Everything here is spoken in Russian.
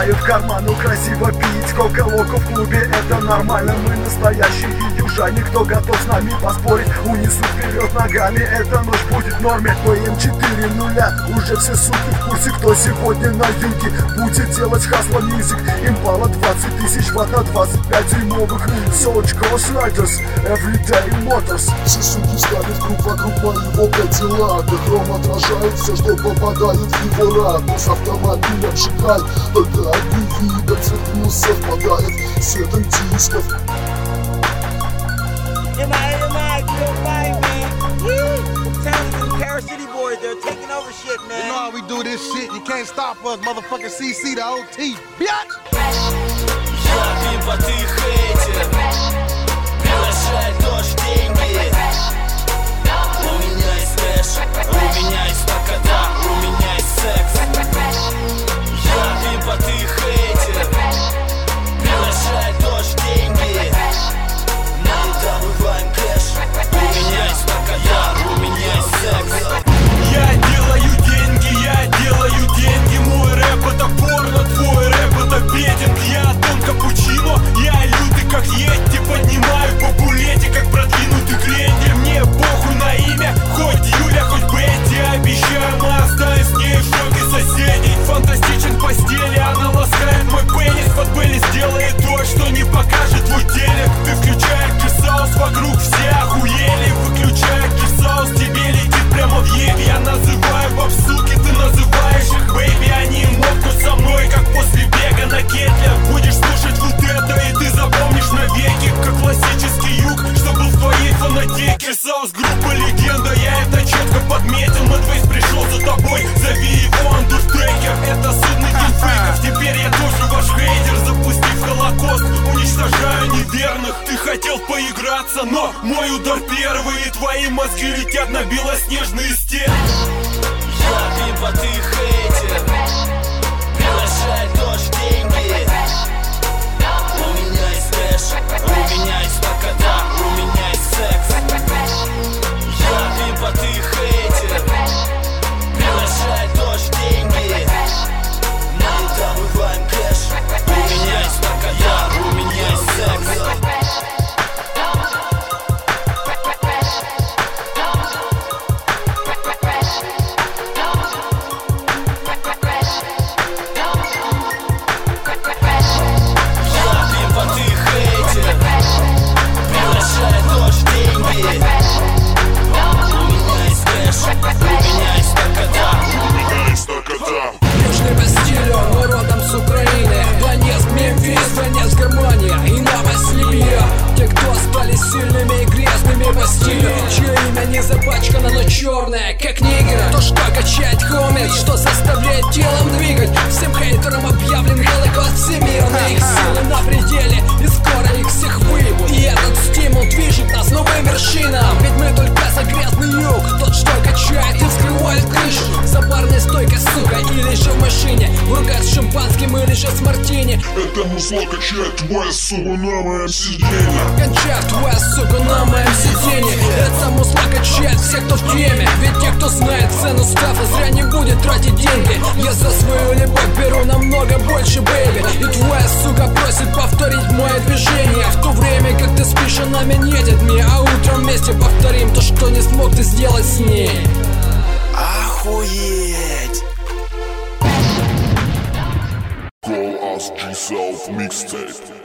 набивают карману, красиво пить кока-локу в клубе, это нормально. Мы настоящие южане, кто готов с нами поспорить, унесут вперед ногами, эта ночь будет в норме. ПМ4 уже все суки в курсе, кто сегодня на юге будет делать хасло мьюзик. Импала 20 тысяч ватт на 25 дюймовых. Soch Ghost Riders, Everyday Motors. Все суки ставят круг вокруг моего Кадиллака. Хром отражает все, что попадает в его ракурс. Автомобиль обжигает, только одни вида цвету совпадает с цветом дисков. City boys, they're taking over shit, man. You know how we do this shit. You can't stop us, motherfucking CC, the OT, bitch. Я пимпа, ты хейтер. Приглашает дождь, деньги. У меня есть кэш, у меня есть наркота, у меня есть секс. Я пимпа, ты хейтер. Приглашает дождь, деньги. Мы добываем кэш. У меня есть наркота, у меня есть секс. Я делаю деньги, мой рэп это порно, твой рэп это бединг. Я Дон Капучино, я лютый как Йетти, поднимаю по булете, как продвинутый крендель. Мне похуй на имя, хоть Юля, хоть Бетти. Обещаю, мы оставим с ней в шоке соседей. Фантастичен в постели, она ласкает мой пенис. Под Белли сделает то, что не покажет твой телек. Ты включаешь кисаус, вокруг все охуели. Выключая кисаус, тебе летит прямо в ебе. Я называю баб суки, ты называешь их бэйби. Они мокнут со мной, как после бега на кетлях. Будешь слушать вот это, и ты запомнишь навеки, как классический юг, что был в твоей фонотеке. Саус группа легенда, я это четко подметил. Мэтвейс пришел за тобой, зови его Андертейкер. Это судный день фейков, теперь я тоже ваш хейтер. Запустив холокост, уничтожаю неверных. Ты хотел поиграться, но мой удар первый, и твои мозги летят на белоснежные стены. Я пимпа, ты хейтер. Приглашает дождь, деньги. У меня есть кэш, у меня есть наркота, у меня есть секс. Я пимпа, ты хейтер. Приглашает дождь, деньги. Мы добываем кэш. У меня есть наркота, у меня есть секс. Южный по стилю, но родом с Украины. Донецк, Мемфис, Донецк, Германия и новость Ливия. Те, кто стали сильными и грязными по стилю, чье имя не запачкано, но черное, как нигера. То, что качает хомит, что заставляет телом двигать. Всем хейтерам объявлен Голокост всемирный. Их силы на пределе, и скоро их всех выебут. И этот стимул движет нас новым вершинам. Ведь мы только за грязный юг, тот, что качает и вскрывает крышу. За барной стойкой, сука, или же в машине. Бургать с шампанским или же с мартини. Это музло качает твоя сука на моем сиденье. Кончает твоя сука на моем сиденье. Это музло качает всех, кто в теме. Ведь те, кто знает цену стафа, зря не будет тратить деньги. Я за свою любовь беру намного больше, бэйби. И твоя сука просит повторить мое движение. В то время, как ты спишь, она меняет мне. А утром вместе повторим то, что не смог ты сделать с ней. Охуеть! Call us G-Self Mixtape.